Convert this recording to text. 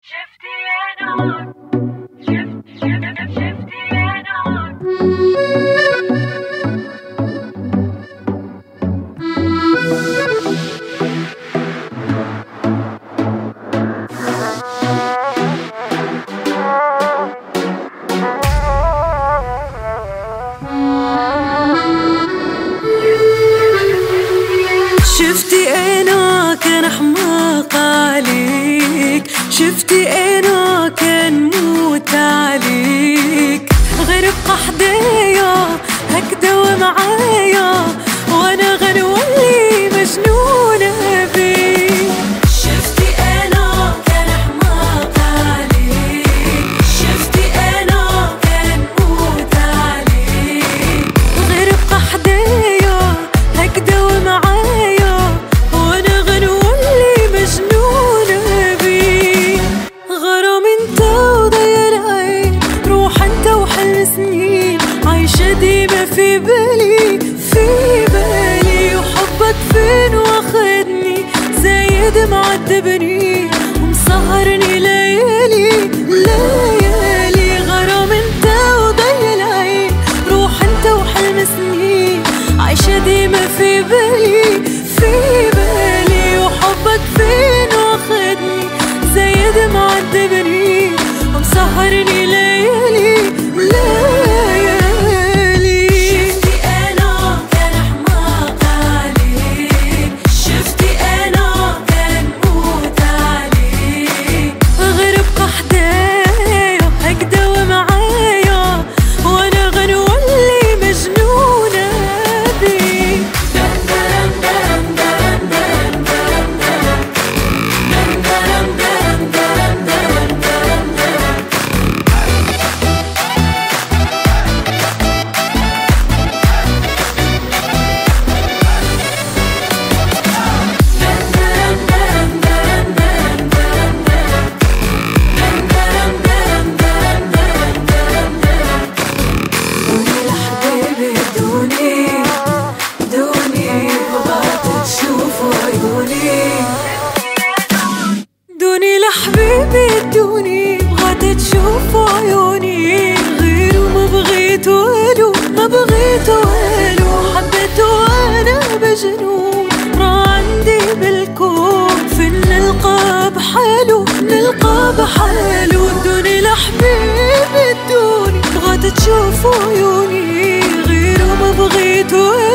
شفتي يا نور، شفتي يا نور. شفتي انا كان حماق عليك، شفتي انا كان موت عليك، غير بقى حدايا هكدا ومعايا وانا غنولي مجنونة بيك. شفتي انا كان حماق عليك، شفتي انا كان موت عليك، غير بقى حدايا هكدا ومعايا وانا غنولي مجنونة بيك. غرام انت وضيع العين، روح انت وحلم سنين عايشة ديما في بالي في بالي، وحبك فين واخدني زايد معذبني ومسهرني ليالي ليالي. غرام انت وضيع العين، روح انت وحلم سنين عايشة ديما في بالي في بالي، وحبك فين واخدني زايد معذبني ومسهرني ليالي ليالي. شفتي انا كان حماق عليك، شفتي انا كان موت عليك، غير بقى حدايا هكدا ومعايا وانا غنولي مجنونة بيك. دوني لحبيبي ادوني، بغات تشوفوا عيوني، غيره ما بغيتو والو ما بغيتو والو، حبيتو انا بجنون، راه عندي بالكون فين نلقى بحالو نلقى بحالو. دوني لحبيبي ادوني، بغات تشوفوا عيوني، غيره ما بغيتو